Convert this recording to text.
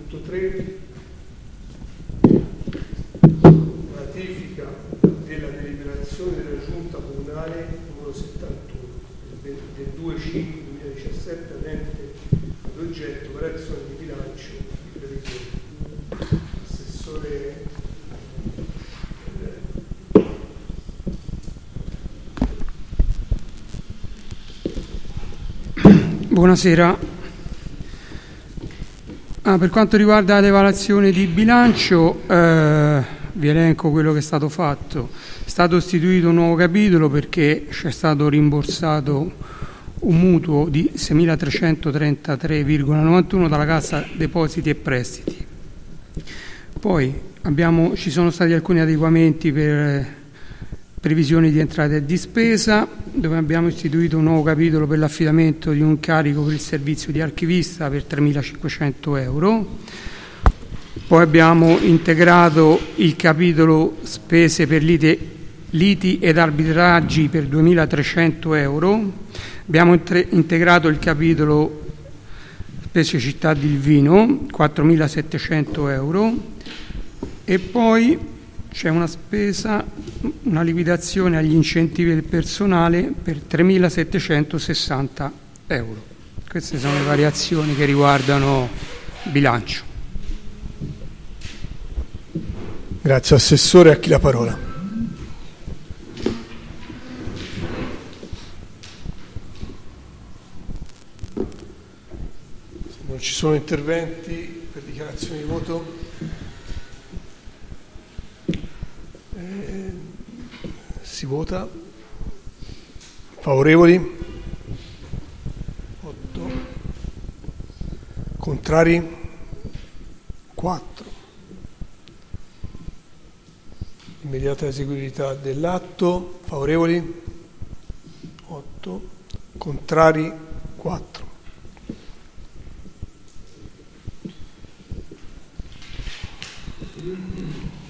3, ratifica della deliberazione della Giunta Comunale numero 71 del 2/5/2017 avente ad oggetto variazione di bilancio di previsione. Assessore Buonasera. Per quanto riguarda le variazioni di bilancio, vi elenco quello che è stato fatto. È stato istituito un nuovo capitolo perché c'è stato rimborsato un mutuo di 6.333,91 dalla Cassa Depositi e Prestiti. Poi ci sono stati alcuni adeguamenti per previsioni di entrate e di spesa, dove abbiamo istituito un nuovo capitolo per l'affidamento di un carico per il servizio di archivista per 3.500 euro. Poi abbiamo integrato il capitolo spese per liti ed arbitraggi per 2.300 euro. Abbiamo integrato il capitolo spese città di Vino, 4.700 euro. E poi c'è una spesa, una liquidazione agli incentivi del personale per 3.760 euro. Queste sono le variazioni che riguardano bilancio. Grazie Assessore, a chi la parola? Se non ci sono interventi per dichiarazioni di voto, si vota. Favorevoli? 8. Contrari? 4. Immediata eseguibilità dell'atto. Favorevoli? 8. Contrari? 4.